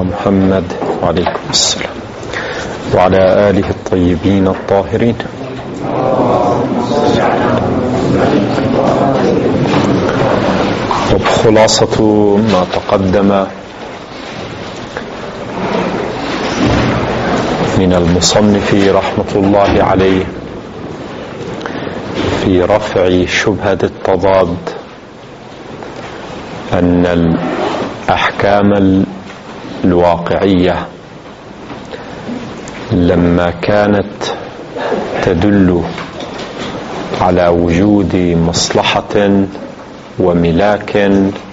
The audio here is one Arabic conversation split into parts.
محمد وعليكم السلام وعلى آله الطيبين الطاهرين. خلاصة ما تقدم من المصنف رحمة الله عليه في رفع شبهة التضاد أن الأحكام الواقعية لما كانت تدل على وجود مصلحة وملاك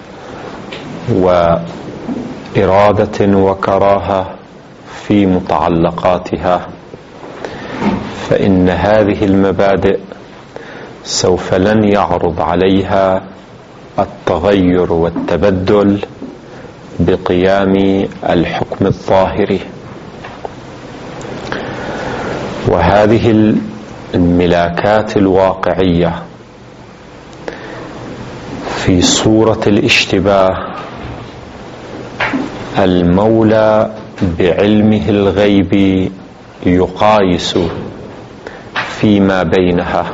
وإرادة وكراهة في متعلقاتها، فإن هذه المبادئ سوف لن يعرض عليها التغير والتبدل بقيام الحكم الظاهري. وهذه الملاكات الواقعية في صورة الاشتباه المولى بعلمه الغيب يقايس فيما بينها،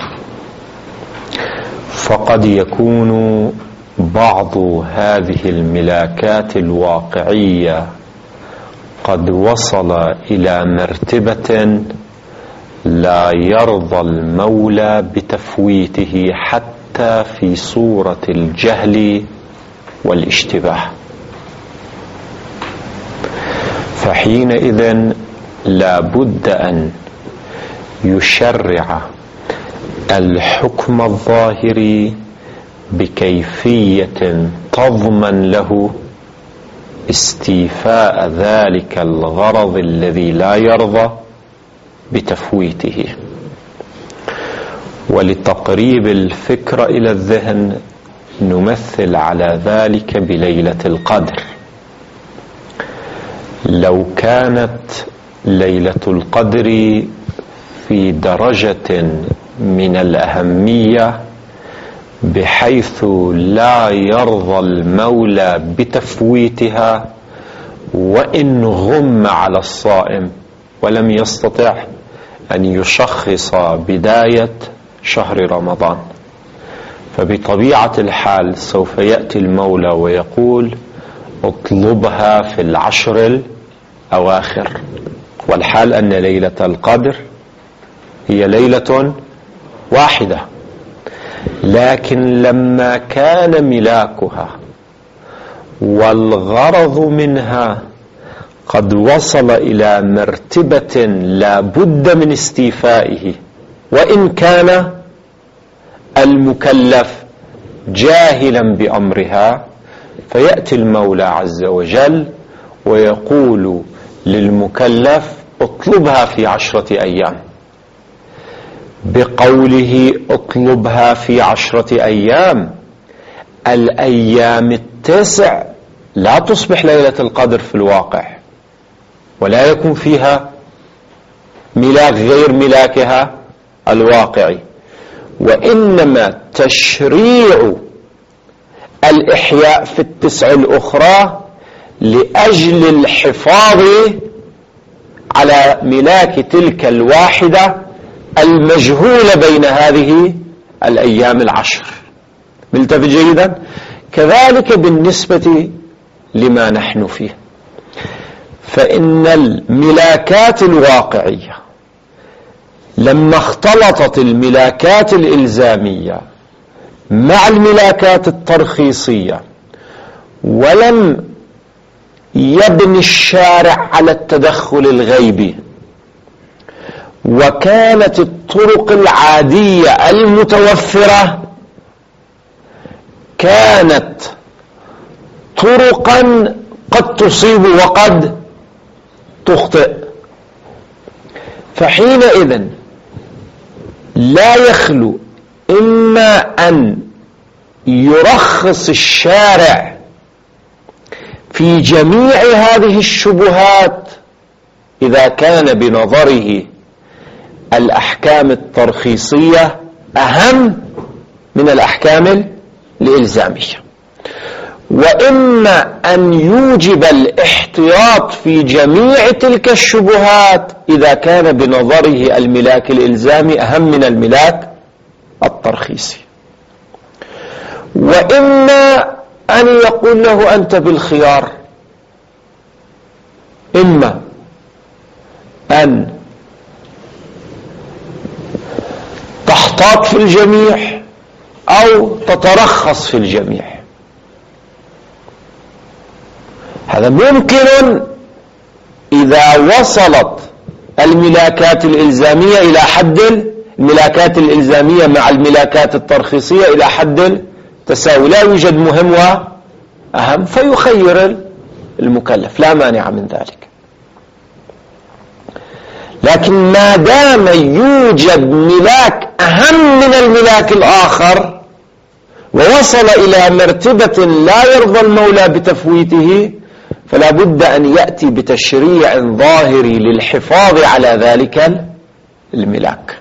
فقد يكون بعض هذه الملاكات الواقعية قد وصل إلى مرتبة لا يرضى المولى بتفويته حتى في صورة الجهل والاشتباه، فحينئذ لا بد أن يشرع الحكم الظاهري بكيفية تضمن له استيفاء ذلك الغرض الذي لا يرضى بتفويته. ولتقريب الفكرة إلى الذهن نمثل على ذلك بليلة القدر. لو كانت ليلة القدر في درجة من الأهمية بحيث لا يرضى المولى بتفويتها، وإن غم على الصائم ولم يستطع أن يشخص بداية شهر رمضان، فبطبيعة الحال سوف يأتي المولى ويقول اطلبها في العشر الأواخر، والحال أن ليلة القدر هي ليلة واحدة. لكن لما كان ملاكها والغرض منها قد وصل إلى مرتبة لا بد من استيفائه، وإن كان المكلف جاهلا بأمرها، فيأتي المولى عز وجل ويقول للمكلف اطلبها في 10 أيام. بقوله اطلبها في 10 أيام، الأيام 9 لا تصبح ليلة القدر في الواقع، ولا يكون فيها ملاك غير ملاكها الواقعي، وإنما تشريع الإحياء في 9 الأخرى لأجل الحفاظ على ملاك تلك الواحدة المجهولة بين هذه الأيام 10. ملتفت جيدا؟ كذلك بالنسبة لما نحن فيه، فإن الملاكات الواقعية لما اختلطت الملاكات الإلزامية مع الملاكات الترخيصية، ولم يبني الشارع على التدخل الغيبي، وكانت الطرق العادية المتوفرة كانت طرقا قد تصيب وقد تخطئ، فحينئذ لا يخلو إما أن يرخص الشارع في جميع هذه الشبهات إذا كان بنظره الأحكام الترخيصية أهم من الأحكام الإلزامية، وإما أن يوجب الاحتياط في جميع تلك الشبهات إذا كان بنظره الملاك الإلزامي أهم من الملاك الترخيصي، وإما أن يقول له أنت بالخيار، إما أن تحتاط في الجميع أو تترخص في الجميع. هذا ممكن إذا وصلت الملاكات الإلزامية إلى حد الملاكات الإلزامية مع الملاكات الترخيصية إلى حد تساوي، لا يوجد مهم وأهم، فيخير المكلف، لا مانع من ذلك. لكن ما دام يوجد ملاك أهم من الملاك الآخر ووصل إلى مرتبة لا يرضى المولى بتفويته، فلا بد أن يأتي بتشريع ظاهري للحفاظ على ذلك الملاك.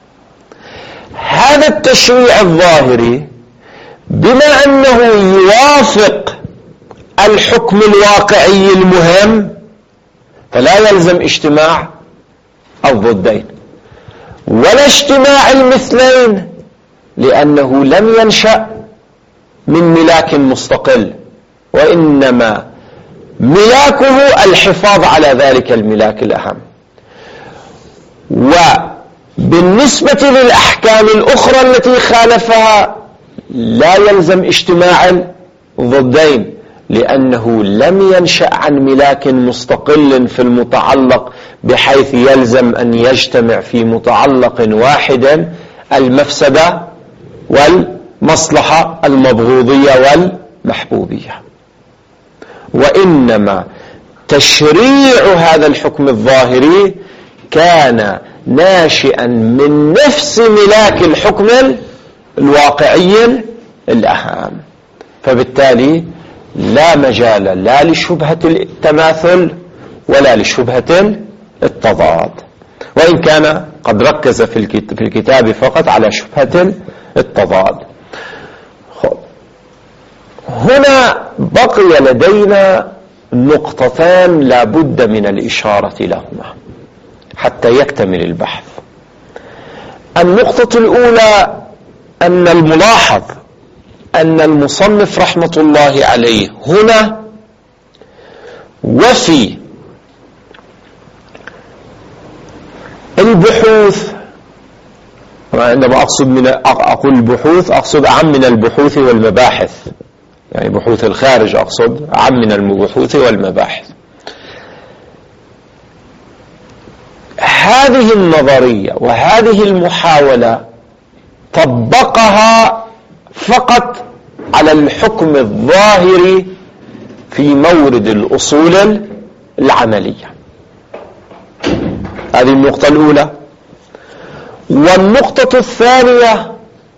هذا التشريع الظاهري بما أنه يوافق الحكم الواقعي المهم فلا يلزم اجتماع الضدين ولا اجتماع المثلين، لأنه لم ينشأ من ملاك مستقل، وإنما ملاكه الحفاظ على ذلك الملاك الأهم. وبالنسبة للأحكام الأخرى التي خالفها لا يلزم اجتماع الضدين، لأنه لم ينشأ عن ملاك مستقل في المتعلق بحيث يلزم أن يجتمع في متعلق واحد المفسدة والمصلحة المبغوضية والمحبوبية، وإنما تشريع هذا الحكم الظاهري كان ناشئا من نفس ملاك الحكم الواقعي الأهم، فبالتالي لا مجال لا لشبهة التماثل ولا لشبهة التضاد، وإن كان قد ركز في الكتاب فقط على شبهة التضاد. هنا بقي لدينا نقطتان لا بد من الإشارة لهما حتى يكتمل البحث. النقطة الأولى أن الملاحظ أن المصنف رحمة الله عليه هنا وفي البحوث، عندما أقول البحوث أقصد أعم من البحوث والمباحث، يعني بحوث الخارج أقصد أعم من البحوث والمباحث. هذه النظرية وهذه المحاولة طبقها فقط على الحكم الظاهري في مورد الأصول العملية. هذه النقطة الأولى. والنقطة الثانية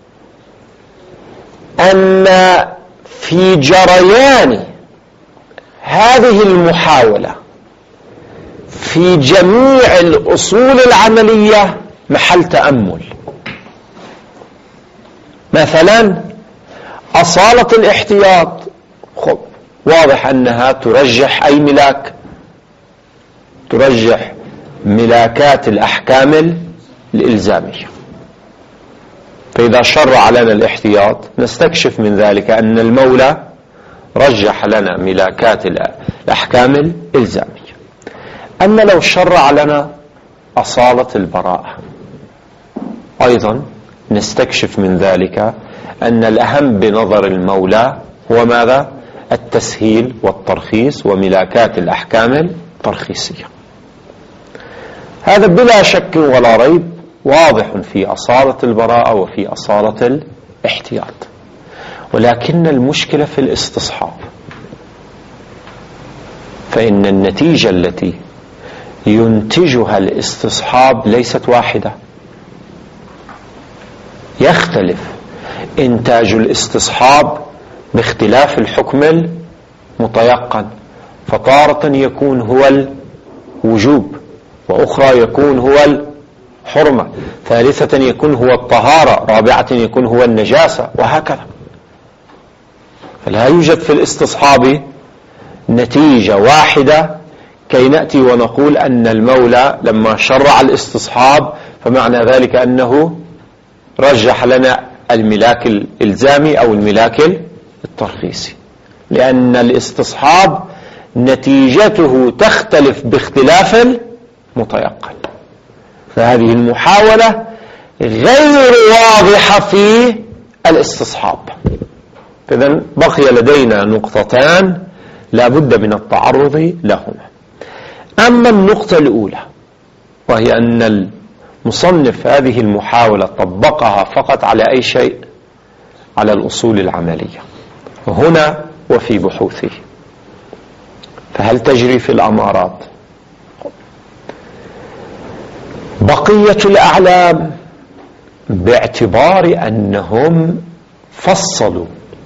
أن في جريان هذه المحاولة في جميع الأصول العملية محل تأمل. مثلا أصالة الاحتياط، واضح أنها ترجح أي ملاك، ترجح ملاكات الأحكام الإلزامية. فإذا شرع لنا الاحتياط نستكشف من ذلك أن المولى رجح لنا ملاكات الأحكام الإلزامية. أما لو شرع لنا أصالة البراءة أيضا نستكشف من ذلك أن الأهم بنظر المولى هو ماذا؟ التسهيل والترخيص وملاكات الأحكام الترخيصية. هذا بلا شك ولا ريب واضح في أصالة البراءة وفي أصالة الاحتياط، ولكن المشكلة في الاستصحاب، فإن النتيجة التي ينتجها الاستصحاب ليست واحدة، يختلف إنتاج الاستصحاب باختلاف الحكم المتيقن، فتارة يكون هو الوجوب، وأخرى يكون هو الحرمة، ثالثة يكون هو الطهارة، رابعة يكون هو النجاسة، وهكذا. فلا يوجد في الاستصحاب نتيجة واحدة كي نأتي ونقول أن المولى لما شرع الاستصحاب فمعنى ذلك أنه رجح لنا الملاك الإلزامي أو الملاك الترخيصي، لأن الاستصحاب نتيجته تختلف باختلاف المتيقن. فهذه المحاولة غير واضحة في الاستصحاب. إذن بقي لدينا نقطتان لا بد من التعرض لهما. أما النقطة الأولى وهي أن المصنف هذه المحاولة طبقها فقط على أي شيء؟ على الأصول العملية هنا وفي بحوثه. فهل تجري في الأمارات؟ بقية الأعلام باعتبار أنهم فصلوا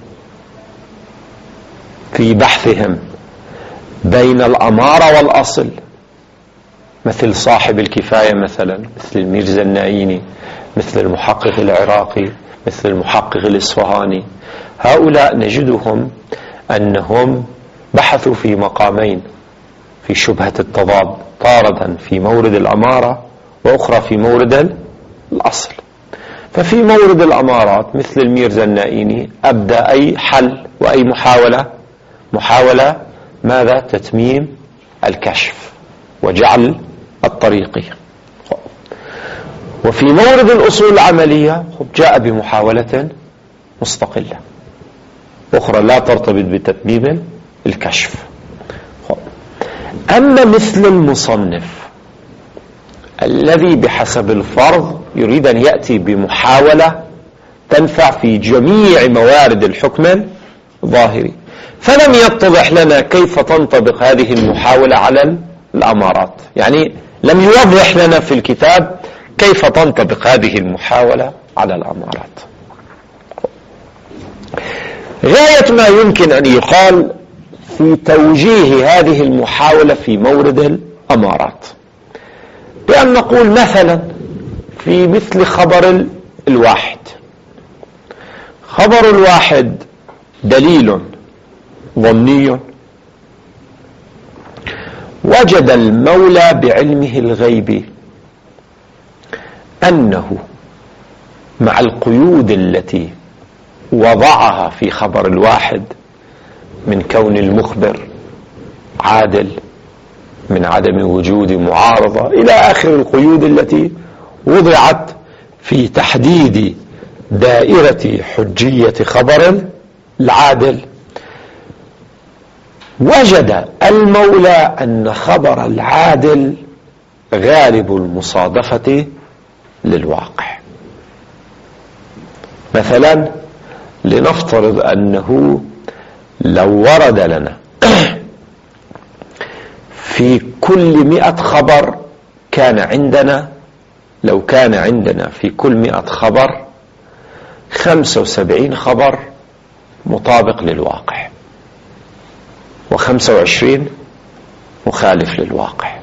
في بحثهم بين الأمارة والأصل، مثل صاحب الكفاية مثلا، مثل الميرزا النائيني، مثل المحقق العراقي، مثل المحقق الإصفهاني، هؤلاء نجدهم أنهم بحثوا في مقامين في شبهة التضاد، طاردا في مورد الأمارة وأخرى في مورد الأصل. ففي مورد الأمارات مثل الميرزا النائيني أبدأ أي حل وأي محاولة ماذا؟ تتميم الكشف وجعل الطريقي. وفي مورد الأصول العملية جاء بمحاولة مستقلة أخرى لا ترتبط بتتميم الكشف. أما مثل المصنف الذي بحسب الفرض يريد أن يأتي بمحاولة تنفع في جميع موارد الحكم الظاهري، فلم يتضح لنا كيف تنطبق هذه المحاولة على الأمارات، يعني لم يوضح لنا في الكتاب كيف تنطبق هذه المحاولة على الأمارات. غاية ما يمكن أن يقال في توجيه هذه المحاولة في مورد الأمارات بأن نقول مثلا في مثل خبر الواحد. خبر الواحد دليل ظني وجد المولى بعلمه الغيبي أنه مع القيود التي وضعها في خبر الواحد من كون المخبر عادل، من عدم وجود معارضة، إلى آخر القيود التي وضعت في تحديد دائرة حجية خبر العادل، وجد المولى أن خبر العادل غالب المصادفة للواقع. مثلا لنفترض أنه لو ورد لنا في كل 100 خبر كان عندنا، لو كان عندنا في كل 100 خبر 75 خبر مطابق للواقع و25 مخالف للواقع،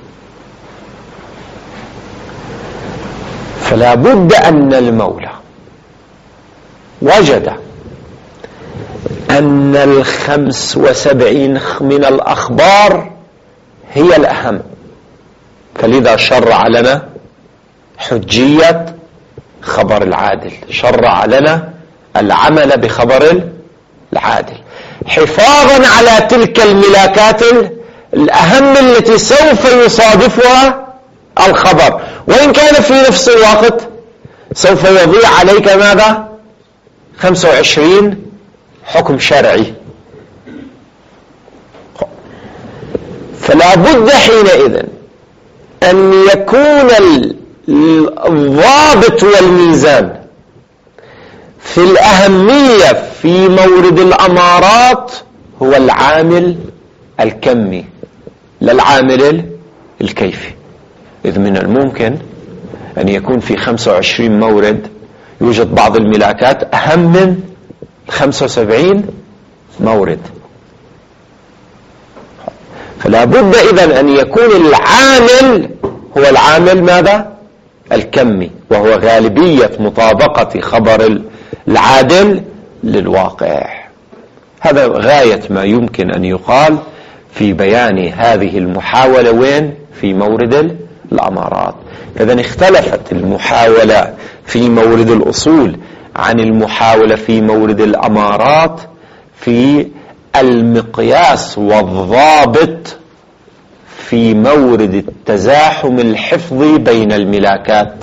فلا بد أن المولى وجد أن 75 من الأخبار هي الأهم، فلذا شرع لنا حجية خبر العادل، شرع لنا العمل بخبر العادل حفاظا على تلك الملاكات الأهم التي سوف يصادفها الخبر، وإن كان في نفس الوقت سوف يضيع عليك ماذا؟ 25 حكم شرعي. فلا بد حينئذ أن يكون الضابط والميزان في الأهمية في مورد الأمارات هو العامل الكمي لا العامل الكيفي، إذ من الممكن أن يكون في 25 مورد يوجد بعض الملاكات أهم من 75 مورد. فلا بد إذن أن يكون العامل هو العامل ماذا؟ الكمي، وهو غالبية مطابقة خبر العادل للواقع. هذا غاية ما يمكن أن يقال في بيان هذه المحاولة وين؟ في مورد الأمارات. إذن اختلفت المحاولة في مورد الأصول عن المحاولة في مورد الأمارات في المقياس والضابط في مورد التزاحم الحفظي بين الملاكات.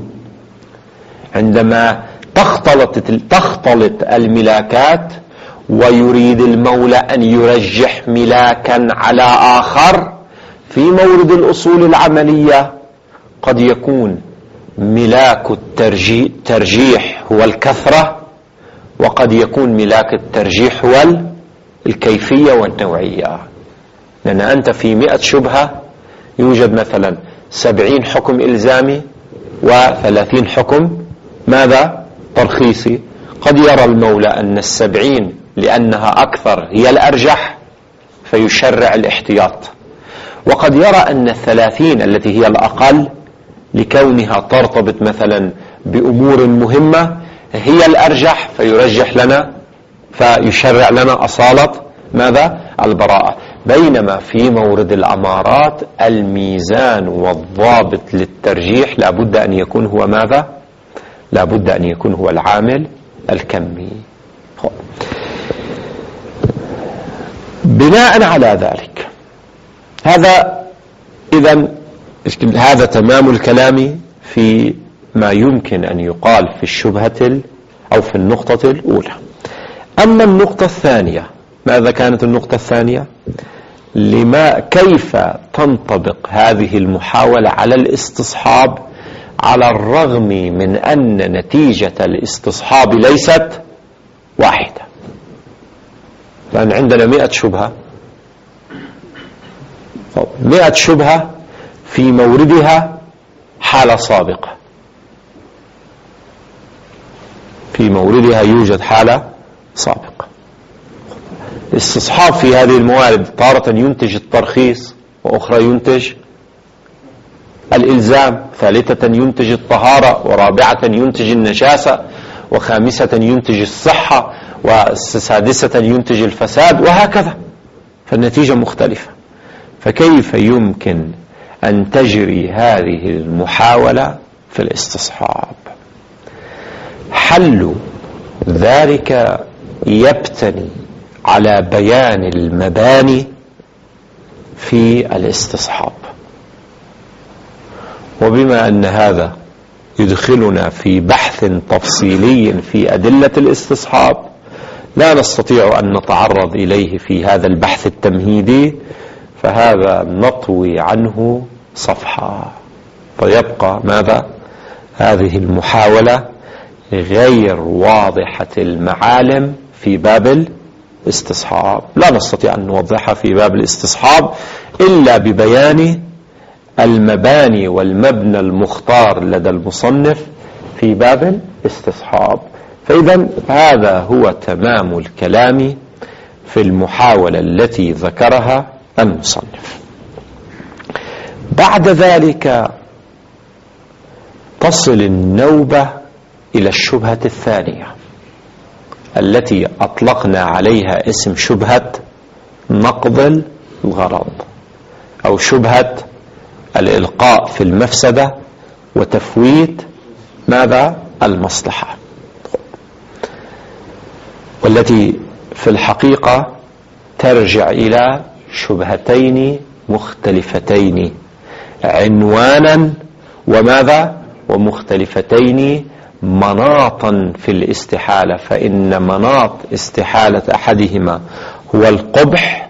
عندما تختلط الملاكات ويريد المولى أن يرجح ملاكا على آخر، في مورد الأصول العملية قد يكون ملاك الترجيح هو الكثرة، وقد يكون ملاك الترجيح هو الكيفية والنوعية. لأن أنت في 100 شبهة يوجد مثلا 70 حكم إلزامي و30 حكم ماذا؟ ترخيصي. قد يرى المولى أن 70 لأنها أكثر هي الأرجح فيشرع الاحتياط، وقد يرى أن 30 التي هي الأقل لكونها ترتبط مثلا بأمور مهمة هي الأرجح فيرجح لنا فيشرع لنا أصالة ماذا؟ البراءة. بينما في مورد الأمارات الميزان والضابط للترجيح لابد أن يكون هو ماذا؟ لابد أن يكون هو العامل الكمي. بناء على ذلك هذا تمام الكلام في ما يمكن أن يقال في الشبهة أو في النقطة الأولى. أما النقطة الثانية، ماذا كانت النقطة الثانية؟ كيف تنطبق هذه المحاولة على الاستصحاب على الرغم من أن نتيجة الاستصحاب ليست واحدة؟ لأن عندنا 100 شبهة، 100 شبهة في موردها حالة سابقة، في موردها يوجد حالة سابقة. الاستصحاب في هذه الموارد تارة ينتج الترخيص، وأخرى ينتج الإلزام، ثالثة ينتج الطهارة، ورابعة ينتج النجاسة، وخامسة ينتج الصحة، وسادسة ينتج الفساد، وهكذا. فالنتيجة مختلفة. فكيف يمكن أن تجري هذه المحاولة في الاستصحاب؟ حل ذلك يبتني على بيان المباني في الاستصحاب. وبما أن هذا يدخلنا في بحث تفصيلي في أدلة الاستصحاب لا نستطيع أن نتعرض إليه في هذا البحث التمهيدي، فهذا نطوي عنه صفحة، فيبقى ماذا؟ هذه المحاولة غير واضحة المعالم في باب الاستصحاب، لا نستطيع أن نوضحها في باب الاستصحاب إلا ببيان المباني والمبنى المختار لدى المصنف في باب الاستصحاب. فإذا هذا هو تمام الكلام في المحاولة التي ذكرها المصنف. بعد ذلك تصل النوبة إلى الشبهة الثانية التي أطلقنا عليها اسم شبهة نقض الغرض، أو شبهة الإلقاء في المفسدة وتفويت ماذا؟ المصلحة، والتي في الحقيقة ترجع إلى شبهتين مختلفتين عنوانا وماذا؟ ومختلفتين مناطا في الاستحالة. فإن مناط استحالة أحدهما هو القبح،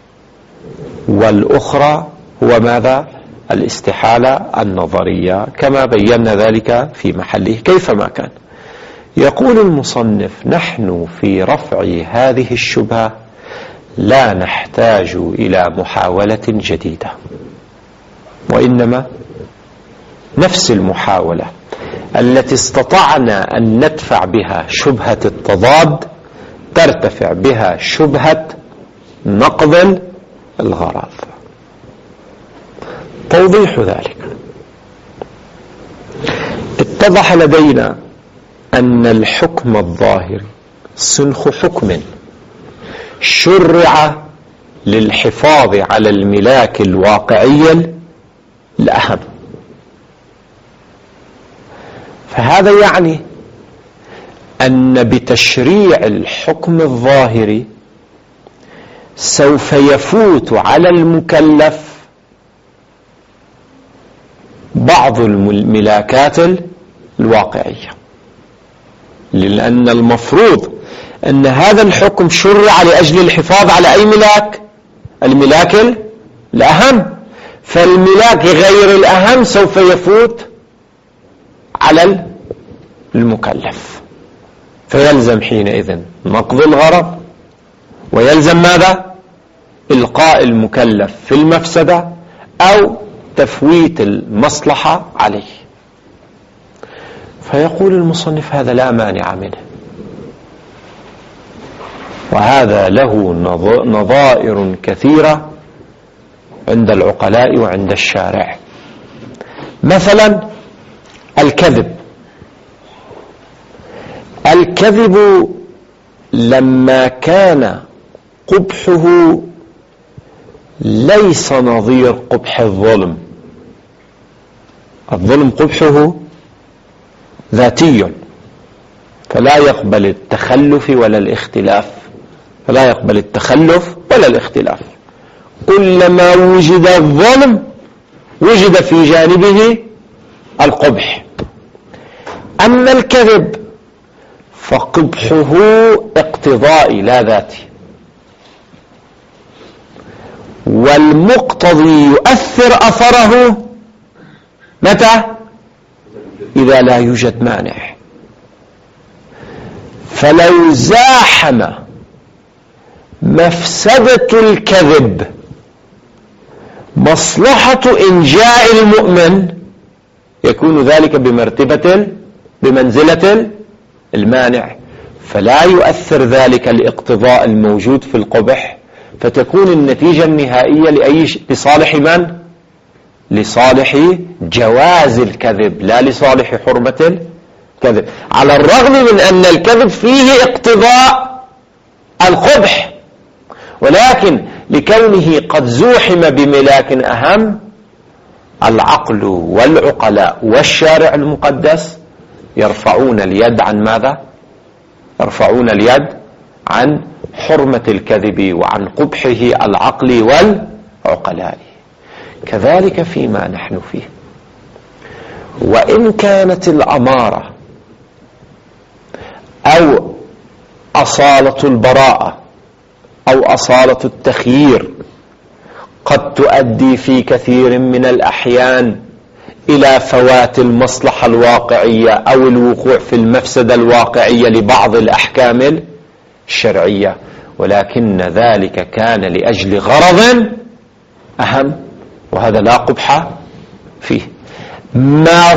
والأخرى هو ماذا؟ الاستحالة النظرية، كما بينا ذلك في محله كيفما كان. يقول المصنف: نحن في رفع هذه الشبهة لا نحتاج إلى محاولة جديدة، وإنما نفس المحاولة التي استطعنا أن ندفع بها شبهة التضاد ترتفع بها شبهة نقض الغرض. توضيح ذلك: اتضح لدينا أن الحكم الظاهري صنخ حكم شرع للحفاظ على الملاك الواقعي الأهم. فهذا يعني أن بتشريع الحكم الظاهري سوف يفوت على المكلف بعض الملاكات الواقعية، لأن المفروض أن هذا الحكم شرع لأجل الحفاظ على أي ملاك؟ الملاك الأهم. فالملاك غير الأهم سوف يفوت على المكلف، فيلزم حينئذ نقض الغرض، ويلزم ماذا؟ إلقاء المكلف في المفسدة أو تفويت المصلحة عليه. فيقول المصنف هذا لا مانع منه، وهذا له نظائر كثيرة عند العقلاء وعند الشارع. مثلا الكذب لما كان قبحه ليس نظير قبح الظلم. الظلم قبحه ذاتي، فلا يقبل التخلف ولا الاختلاف، كلما وجد الظلم وجد في جانبه القبح. أما الكذب فقبحه اقتضائي لا ذاتي، والمقتضي يؤثر أثره متى؟ إذا لا يوجد مانع. فلو زاحم مفسدة الكذب مصلحة إنجاء المؤمن يكون ذلك بمنزلة المانع، فلا يؤثر ذلك الاقتضاء الموجود في القبح، فتكون النتيجة النهائية لصالح من؟ لصالح جواز الكذب، لا لصالح حرمة الكذب، على الرغم من أن الكذب فيه اقتضاء القبح، ولكن لكونه قد زوحم بملاك أهم، العقل والعقلاء والشارع المقدس يرفعون اليد عن ماذا؟ يرفعون اليد عن حرمة الكذب وعن قبحه العقل والعقلاء. كذلك فيما نحن فيه، وإن كانت الأمارة أو أصالة البراءة أو أصالة التخيير قد تؤدي في كثير من الأحيان إلى فوات المصلحة الواقعية أو الوقوع في المفسدة الواقعية لبعض الأحكام الشرعية، ولكن ذلك كان لأجل غرض أهم، وهذا لا قبح فيه. ما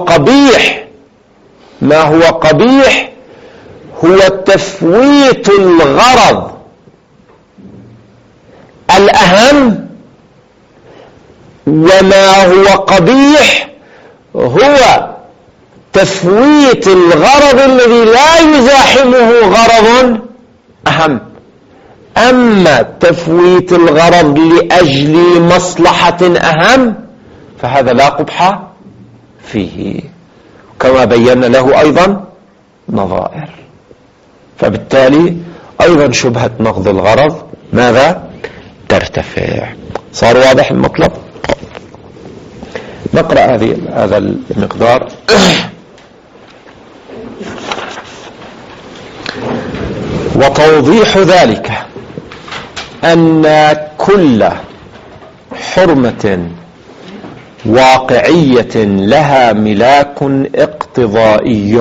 هو قبيح هو تفويت الغرض الأهم، وما هو قبيح هو تفويت الغرض الذي لا يزاحمه غرض أهم. أما تفويت الغرض لأجل مصلحة أهم فهذا لا قبح فيه، كما بينا له أيضا نظائر. فبالتالي أيضا شبهة نقض الغرض ماذا؟ ترتفع. صار واضح المطلب؟ نقرأ هذا المقدار. وتوضيح ذلك أن كل حرمة واقعية لها ملاك اقتضائي.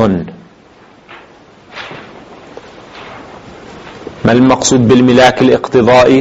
ما المقصود بالملاك الاقتضائي؟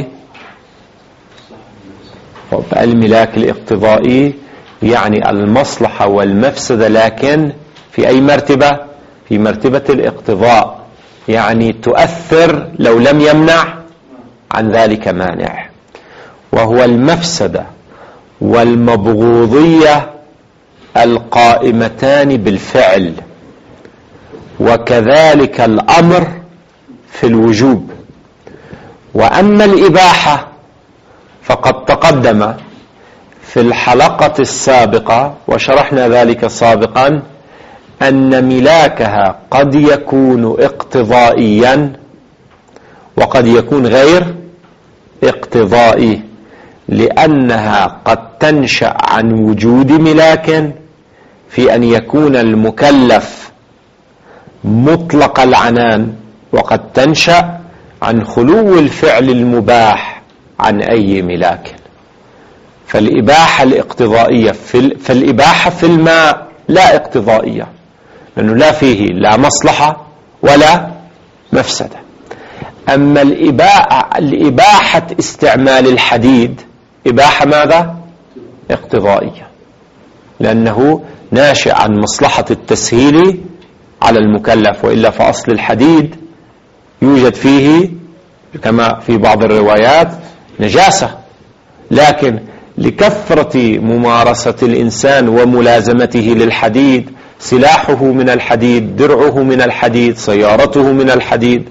الملاك الاقتضائي يعني المصلحة والمفسدة، لكن في أي مرتبة؟ في مرتبة الاقتضاء، يعني تؤثر لو لم يمنع عن ذلك مانع، وهو المفسدة والمبغوضية القائمتان بالفعل، وكذلك الأمر في الوجوب، وأما الإباحة فقد تقدم في الحلقة السابقة وشرحنا ذلك سابقا أن ملاكها قد يكون اقتضائيا وقد يكون غير اقتضائي، لأنها قد تنشأ عن وجود ملاك في أن يكون المكلف مطلق العنان، وقد تنشأ عن خلو الفعل المباح عن أي ملاك. فالإباحة الاقتضائية فالإباحة في الماء لا اقتضائية، لأنه لا فيه لا مصلحة ولا مفسدة. أما الإباحة استعمال الحديد إباحة ماذا؟ اقتضائية، لأنه ناشئ عن مصلحة التسهيل على المكلف، وإلا فأصل الحديد يوجد فيه كما في بعض الروايات نجاسة، لكن لكثرة ممارسة الإنسان وملازمته للحديد، سلاحه من الحديد، درعه من الحديد، سيارته من الحديد،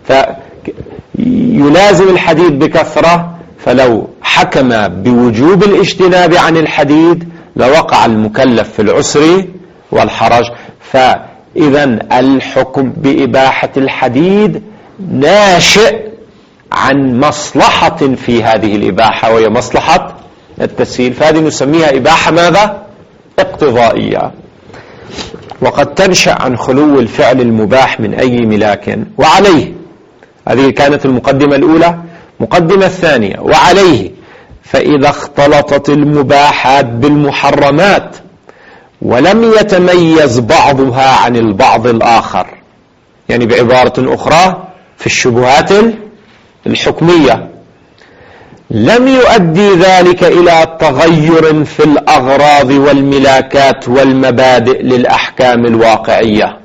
فيلازم الحديد بكثرة، فلو حكم بوجوب الاجتناب عن الحديد لوقع المكلف في العسر والحرج. فإذا الحكم بإباحة الحديد ناشئ عن مصلحة في هذه الإباحة، وهي مصلحة التسهيل، فهذه نسميها إباحة ماذا؟ اقتضائية. وقد تنشأ عن خلو الفعل المباح من أي ملاك. وعليه، هذه كانت المقدمة الأولى. مقدمة الثانية: وعليه فإذا اختلطت المباحات بالمحرمات ولم يتميز بعضها عن البعض الآخر، يعني بعبارة أخرى في الشبهات الحكمية، لم يؤدي ذلك إلى تغير في الأغراض والملاكات والمبادئ للأحكام الواقعية،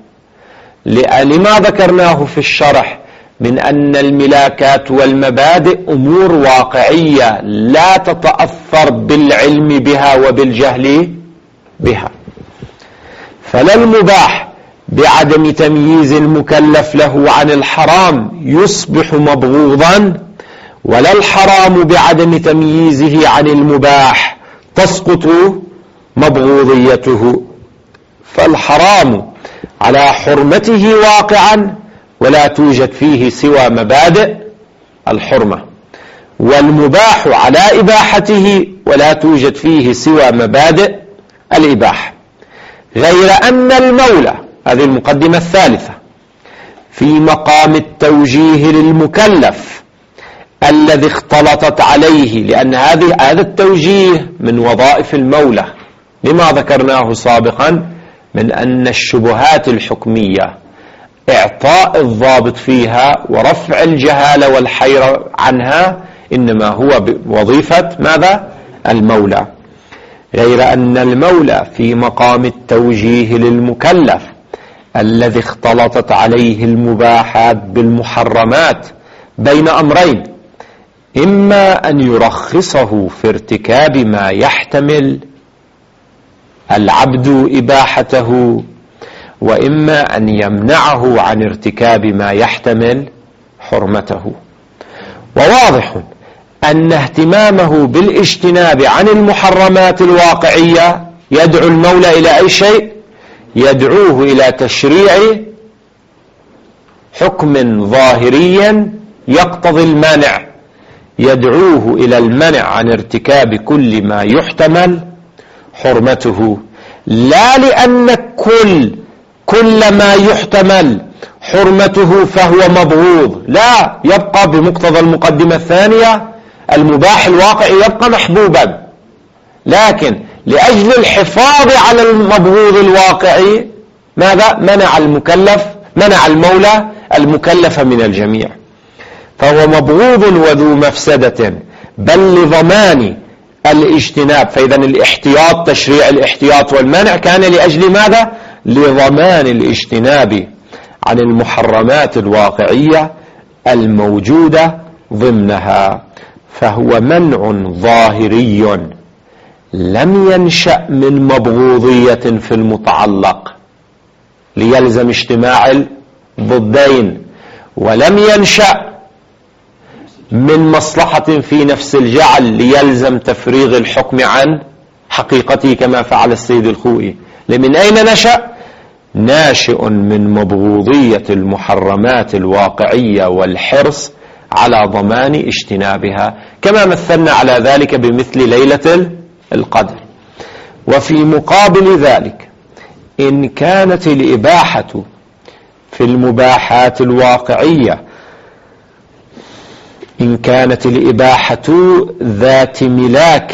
لما ذكرناه في الشرح من أن الملاكات والمبادئ أمور واقعية لا تتأثر بالعلم بها وبالجهل بها. فلا المباح بعدم تمييز المكلف له عن الحرام يصبح مبغوضا، ولا الحرام بعدم تمييزه عن المباح تسقط مبغوضيته. فالحرام على حرمته واقعا ولا توجد فيه سوى مبادئ الحرمة، والمباح على إباحته ولا توجد فيه سوى مبادئ الإباحة، غير أن المولى، هذه المقدمة الثالثة، في مقام التوجيه للمكلف الذي اختلطت عليه، لأن هذا التوجيه من وظائف المولى، لما ذكرناه سابقا من أن الشبهات الحكمية إعطاء الضابط فيها ورفع الجهالة والحيرة عنها إنما هو بوظيفة ماذا؟ المولى. غير أن المولى في مقام التوجيه للمكلف الذي اختلطت عليه المباحات بالمحرمات بين أمرين: إما أن يرخصه في ارتكاب ما يحتمل العبد إباحته، وإما أن يمنعه عن ارتكاب ما يحتمل حرمته. وواضح أن اهتمامه بالاجتناب عن المحرمات الواقعية يدعو المولى إلى أي شيء؟ يدعوه إلى تشريع حكم ظاهري يقتضي المانع، يدعوه إلى المنع عن ارتكاب كل ما يحتمل حرمته، لا لأن كل ما يحتمل حرمته فهو مبغوض، لا، يبقى بمقتضى المقدمة الثانية المباح الواقعي يبقى محبوبا، لكن لأجل الحفاظ على المبغوض الواقعي ماذا؟ منع المولى المكلف من الجميع، فهو مبغوض وذو مفسدة، بل لضمان الاجتناب. فإذا الاحتياط، تشريع الاحتياط والمنع كان لأجل ماذا؟ لضمان الاجتناب عن المحرمات الواقعية الموجودة ضمنها، فهو منع ظاهري لم ينشأ من مبغوضية في المتعلق ليلزم اجتماع الضدين، ولم ينشأ من مصلحة في نفس الجعل ليلزم تفريغ الحكم عن حقيقته كما فعل السيد الخوئي. من أين نشأ؟ ناشئ من مبغوضية المحرمات الواقعية والحرص على ضمان اجتنابها، كما مثلنا على ذلك بمثل ليلة القدر. وفي مقابل ذلك إن كانت الإباحة في المباحات الواقعية، إن كانت الإباحة ذات ملاك،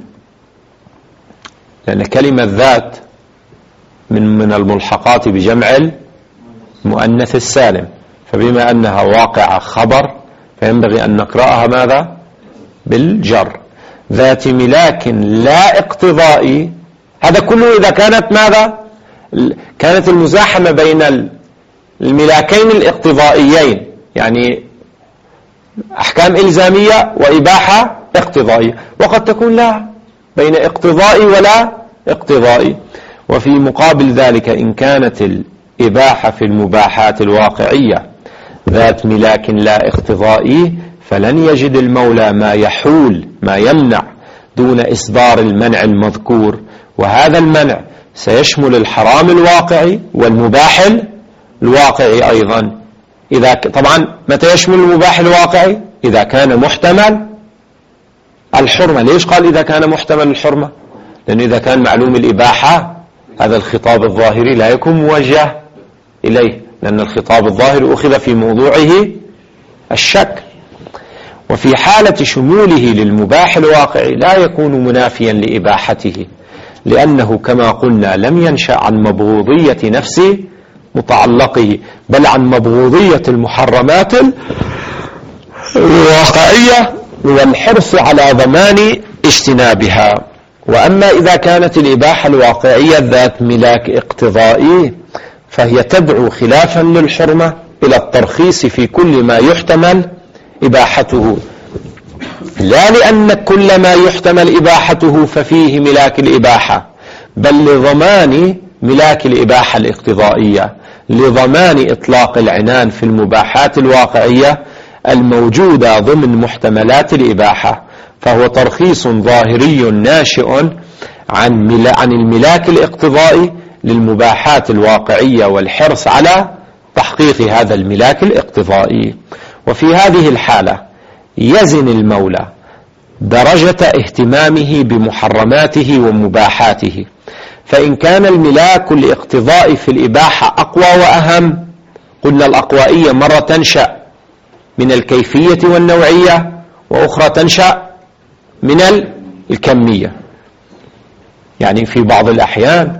لأن كلمة ذات من الملحقات بجمع المؤنث السالم، فبما أنها واقعة خبر فينبغي أن نقرأها ماذا؟ بالجر. ذات ملاك لا اقتضائي، هذا كله إذا كانت ماذا؟ كانت المزاحمة بين الملاكين الاقتضائيين، يعني أحكام إلزامية وإباحة اقتضائية، وقد تكون لا بين اقتضائي ولا اقتضائي. وفي مقابل ذلك إن كانت الإباحة في المباحات الواقعية ذات ملاك لا اقتضائي، فلن يجد المولى ما يحول ما يمنع دون إصدار المنع المذكور، وهذا المنع سيشمل الحرام الواقعي والمباح الواقعي أيضا. طبعا متى يشمل المباح الواقعي؟ إذا كان محتمل الحرمة. ليش قال إذا كان محتمل الحرمة؟ لأنه إذا كان معلوم الإباحة هذا الخطاب الظاهري لا يكون موجه إليه، لأن الخطاب الظاهر أخذ في موضوعه الشك. وفي حالة شموله للمباح الواقعي لا يكون منافيا لإباحته، لأنه كما قلنا لم ينشأ عن مبغوضية نفس متعلقه، بل عن مبغوضية المحرمات الواقعية والحرص على ضمان اجتنابها. وأما إذا كانت الإباحة الواقعية ذات ملاك اقتضائي فهي تدعو خلافا للحرمة إلى الترخيص في كل ما يحتمل إباحته، لا لأن كل ما يحتمل إباحته ففيه ملاك الإباحة، بل لضمان ملاك الإباحة الاقتضائية، لضمان إطلاق العنان في المباحات الواقعية الموجودة ضمن محتملات الإباحة. فهو ترخيص ظاهري ناشئ عن الملاك الاقتضائي للمباحات الواقعية والحرص على تحقيق هذا الملاك الاقتضائي. وفي هذه الحالة يزن المولى درجة اهتمامه بمحرماته ومباحاته، فإن كان الملاك الاقتضائي في الإباحة أقوى وأهم، قلنا الأقوائية مرة تنشأ من الكيفية والنوعية، وأخرى تنشأ من الكمية. يعني في بعض الأحيان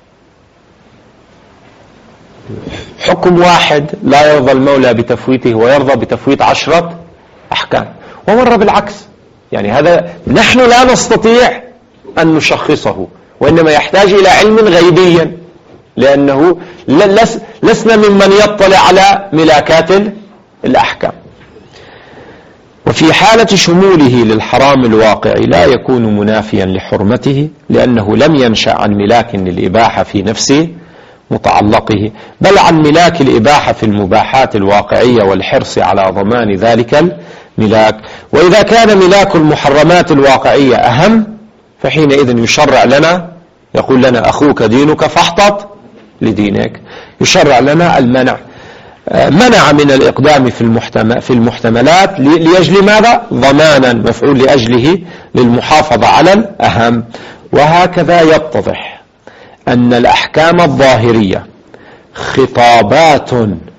حكم واحد لا يرضى المولى بتفويته ويرضى بتفويت 10 أحكام، ومرة بالعكس. يعني هذا نحن لا نستطيع أن نشخصه، وإنما يحتاج إلى علم غيبي، لأنه لسنا ممن يطلع على ملاكات الأحكام. وفي حالة شموله للحرام الواقعي لا يكون منافيا لحرمته، لأنه لم ينشأ عن ملاك للإباحة في نفسه متعلقه، بل عن ملاك الإباحة في المباحات الواقعية والحرص على ضمان ذلك الملاك. وإذا كان ملاك المحرمات الواقعية أهم، فحينئذ يشرع لنا، يقول لنا أخوك دينك فاحتط لدينك، يشرع لنا المنع. منع من الإقدام في المحتملات لأجل ماذا؟ ضمانا، مفعول لأجله، للمحافظة على الأهم. وهكذا يتضح أن الأحكام الظاهرية خطابات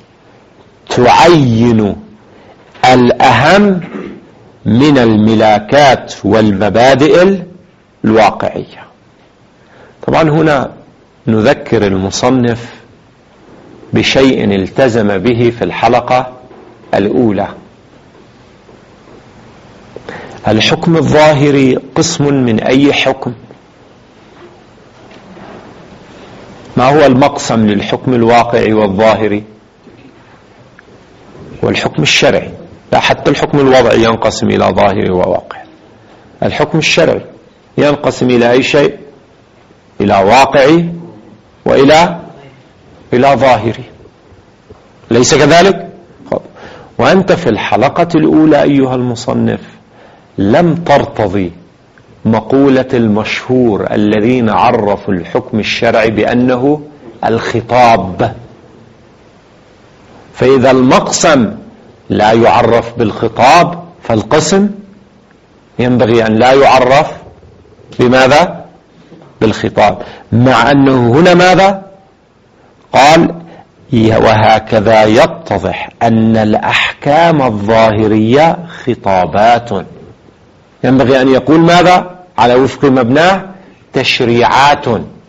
تعين الأهم من الملاكات والمبادئ الواقعية. طبعا هنا نذكر المصنف بشيء التزم به في الحلقة الأولى. الحكم الظاهري قسم من أي حكم؟ ما هو المقسم للحكم الواقعي والظاهري؟ والحكم الشرعي. لا، حتى الحكم الوضعي ينقسم إلى ظاهري وواقعي. الحكم الشرعي ينقسم إلى أي شيء؟ إلى واقعي وإلى ظاهري، ليس كذلك؟ وأنت في الحلقة الأولى أيها المصنف لم ترتضي مقولة المشهور الذين عرفوا الحكم الشرعي بأنه الخطاب. فإذا المقسم لا يعرف بالخطاب فالقسم ينبغي أن لا يعرف بماذا؟ بالخطاب، مع أنه هنا ماذا؟ قال وهكذا يتضح أن الأحكام الظاهرية خطابات. ينبغي أن يقول ماذا؟ على وفق مبناه تشريعات.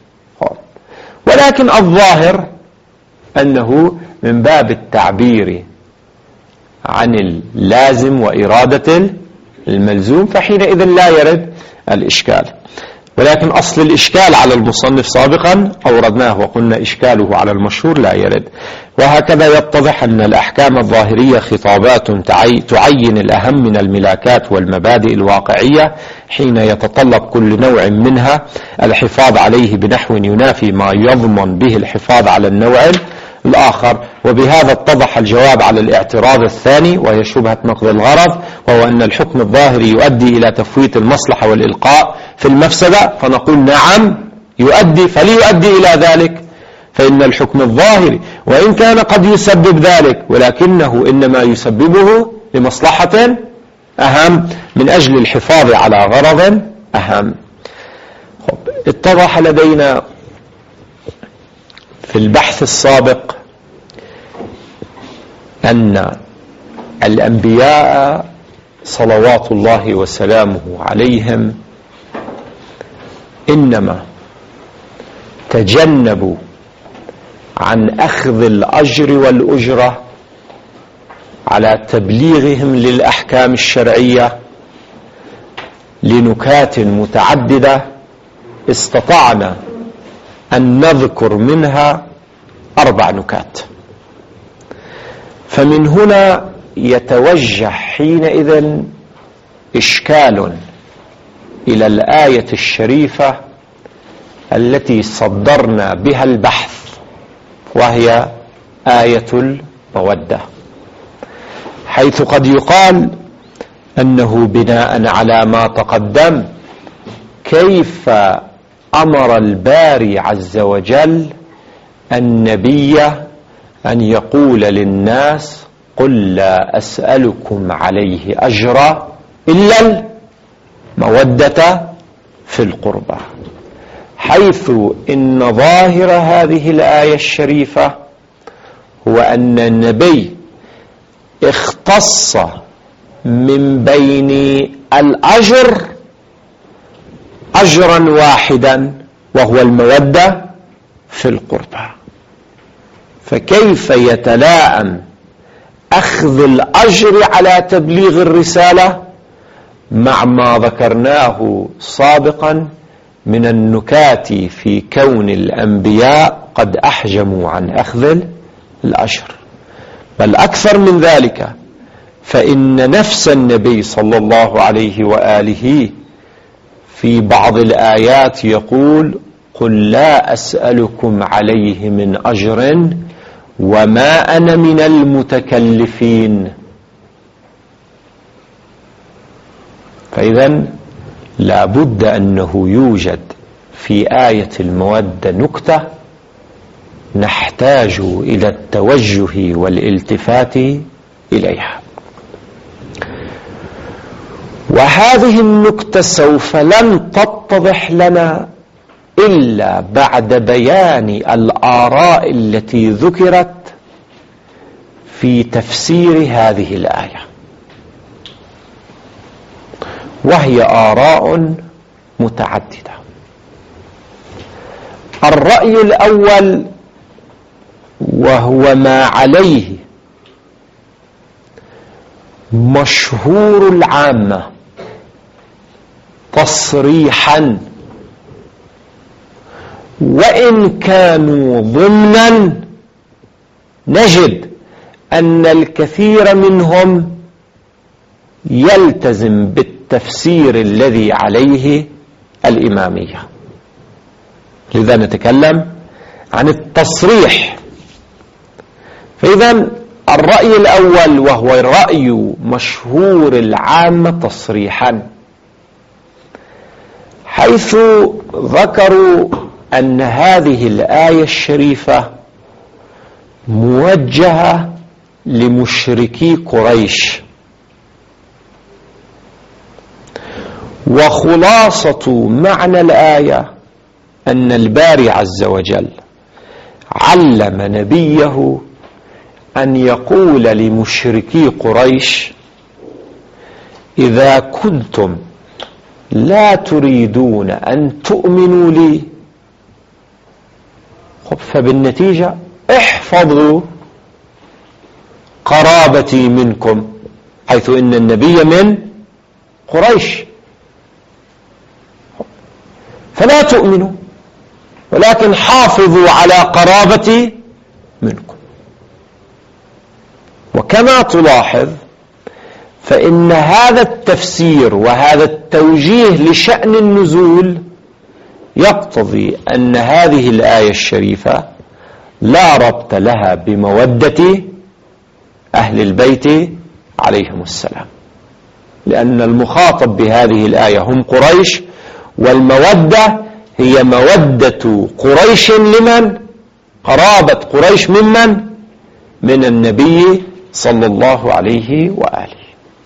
ولكن الظاهر أنه من باب التعبير عن اللازم وإرادة الملزوم، فحينئذ لا يرد الإشكال. ولكن أصل الإشكال على المصنف سابقا أوردناه وقلنا إشكاله على المشهور لا يرد. وهكذا يتضح أن الأحكام الظاهرية خطابات تعين الأهم من الملاكات والمبادئ الواقعية حين يتطلب كل نوع منها الحفاظ عليه بنحو ينافي ما يضمن به الحفاظ على النوع الآخر. وبهذا اتضح الجواب على الاعتراض الثاني وهي شبهة نقض الغرض، وهو أن الحكم الظاهري يؤدي إلى تفويت المصلحة والإلقاء في المفسدة. فنقول نعم يؤدي، فليؤدي إلى ذلك، فإن الحكم الظاهري وإن كان قد يسبب ذلك ولكنه إنما يسببه لمصلحة أهم من أجل الحفاظ على غرض أهم. اتضح لدينا في البحث السابق أن الأنبياء صلوات الله وسلامه عليهم إنما تجنبوا عن أخذ الأجر والأجرة على تبليغهم للأحكام الشرعية لنكات متعددة استطعنا أن نذكر منها 4 نكات. فمن هنا يتوجه حينئذ إشكال إلى الآية الشريفة التي صدرنا بها البحث، وهي آية المودة، حيث قد يقال أنه بناء على ما تقدم كيف أمر الباري عز وجل النبي أن يقول للناس قل لا أسألكم عليه أجرا إلا المودة في القربى، حيث إن ظاهر هذه الآية الشريفة هو أن النبي اختص من بين الأجر أجرا واحدا وهو المودة في القربى. فكيف يتلائم أخذ الأجر على تبليغ الرسالة مع ما ذكرناه سابقا من النكات في كون الأنبياء قد أحجموا عن أخذ الأجر؟ بل أكثر من ذلك، فإن نفس النبي صلى الله عليه وآله في بعض الآيات يقول قل لا أسألكم عليه من أجر وما أنا من المتكلفين. فإذن لا بد أنه يوجد في آية المودة نكتة نحتاج إلى التوجه والالتفات إليها، وهذه النكتة سوف لن تتضح لنا إلا بعد بيان الآراء التي ذكرت في تفسير هذه الآية، وهي آراء متعددة. الرأي الأول وهو ما عليه مشهور العامة تصريحا وإن كانوا ضمنا، نجد أن الكثير منهم يلتزم بالتفسير الذي عليه الإمامية. لذا نتكلم عن التصريح. فإذا الرأي الأول وهو رأي مشهور العامة تصريحا، حيث ذكروا أن هذه الآية الشريفة موجهة لمشركي قريش، وخلاصة معنى الآية أن الباري عز وجل علم نبيه أن يقول لمشركي قريش: إذا كنتم لا تريدون أن تؤمنوا لي فبالنتيجة احفظوا قرابتي منكم، حيث إن النبي من قريش، فلا تؤمنوا ولكن حافظوا على قرابتي منكم. وكما تلاحظ فإن هذا التفسير وهذا التوجيه لشأن النزول يقتضي أن هذه الآية الشريفة لا ربط لها بمودة أهل البيت عليهم السلام، لأن المخاطب بهذه الآية هم قريش، والمودة هي مودة قريش لمن؟ قرابة قريش ممن؟ من النبي صلى الله عليه وآله.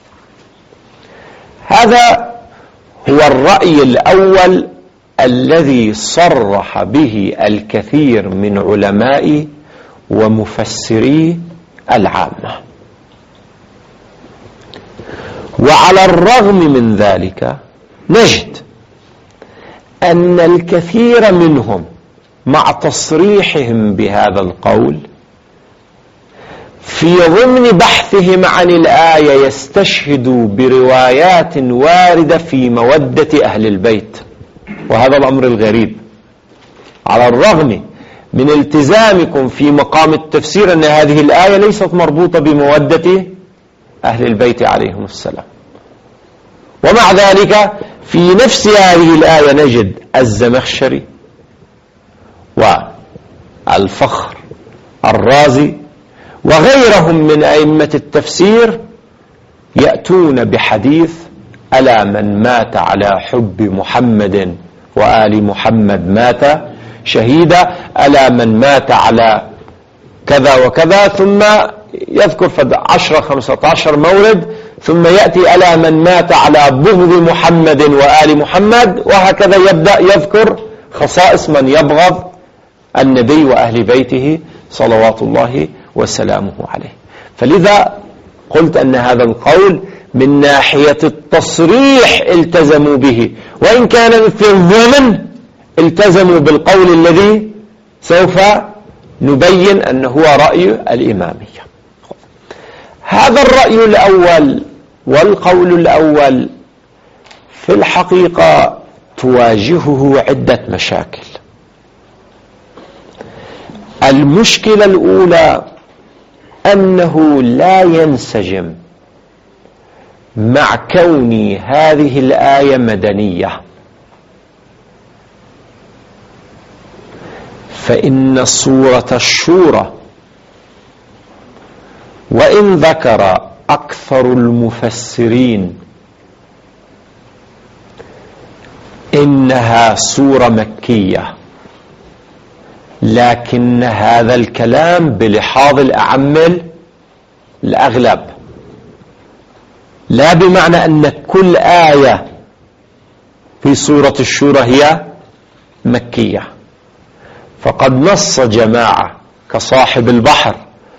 هذا هو الرأي الأول الذي صرح به الكثير من علماء ومفسري العامة. وعلى الرغم من ذلك نجد أن الكثير منهم مع تصريحهم بهذا القول في ضمن بحثهم عن الآية يستشهدوا بروايات واردة في مودة أهل البيت، وهذا الأمر الغريب. على الرغم من التزامكم في مقام التفسير أن هذه الآية ليست مربوطة بمودة أهل البيت عليهم السلام، ومع ذلك في نفس هذه الآية نجد الزمخشري والفخر الرازي وغيرهم من أئمة التفسير يأتون بحديث: ألا من مات على حب محمد وآل محمد مات شهيدا، ألا من مات على كذا وكذا، ثم يذكر 10-15 مورد، ثم يأتي: ألا من مات على بغض محمد وآل محمد، وهكذا يبدأ يذكر خصائص من يبغض النبي وأهل بيته صلوات الله وسلامه عليه. فلذا قلت أن هذا القول من ناحية التصريح التزموا به، وإن كان في الضمن التزموا بالقول الذي سوف نبين أنه هو رأي الإمامية. هذا الرأي الأول والقول الأول في الحقيقة تواجهه عدة مشاكل. المشكلة الأولى أنه لا ينسجم مع كون هذه الآية مدنية، فإن سورة الشورى وإن ذكر أكثر المفسرين إنها سورة مكية، لكن هذا الكلام بلحاظ الأعم الأغلب، لا بمعنى أن كل آية في سورة الشورى هي مكية. فقد نص جماعة كصاحب البحر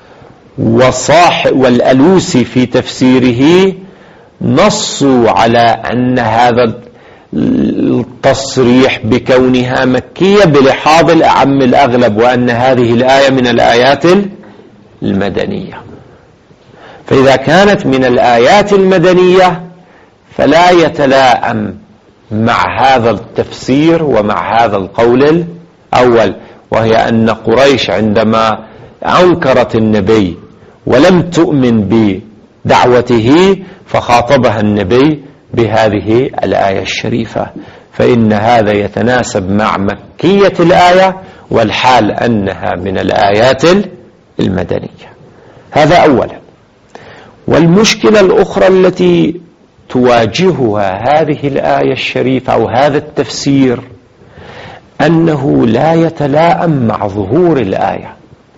والألوسي في تفسيره نصوا على أن هذا التصريح بكونها مكية بلحاظ الأعم الأغلب، وأن هذه الآية من الآيات المدنية. فإذا كانت من الآيات المدنية فلا يتلائم مع هذا التفسير ومع هذا القول الأول، وهي أن قريش عندما أنكرت النبي ولم تؤمن بدعوته فخاطبها النبي بهذه الآية الشريفة، فإن هذا يتناسب مع مكية الآية والحال أنها من الآيات المدنية. هذا أولا. والمشكلة الأخرى التي تواجهها هذه الآية الشريفة أو هذا التفسير أنه لا يتلائم مع ظهور الآية.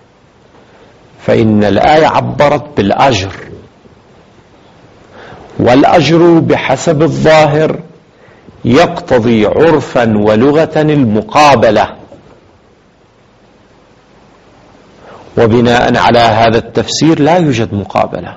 فإن الآية عبرت بالأجر، والأجر بحسب الظاهر يقتضي عرفا ولغة المقابلة، وبناء على هذا التفسير لا يوجد مقابلة.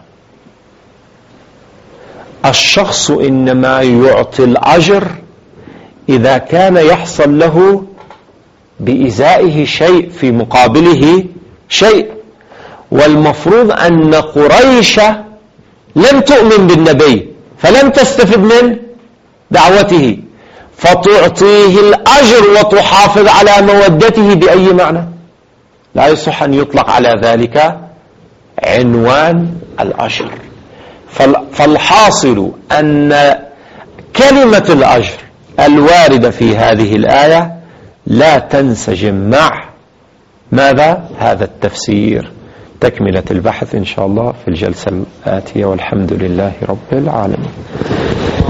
الشخص إنما يعطي الأجر إذا كان يحصل له بإزائه شيء في مقابله شيء، والمفروض أن قريش لم تؤمن بالنبي فلم تستفد من دعوته، فتعطيه الأجر وتحافظ على مودته بأي معنى؟ لا يصح أن يطلق على ذلك عنوان الأجر. فالحاصل أن كلمة الأجر الواردة في هذه الآية لا تنسجم مع ماذا؟ هذا التفسير. تكملة البحث إن شاء الله في الجلسة الآتية، والحمد لله رب العالمين.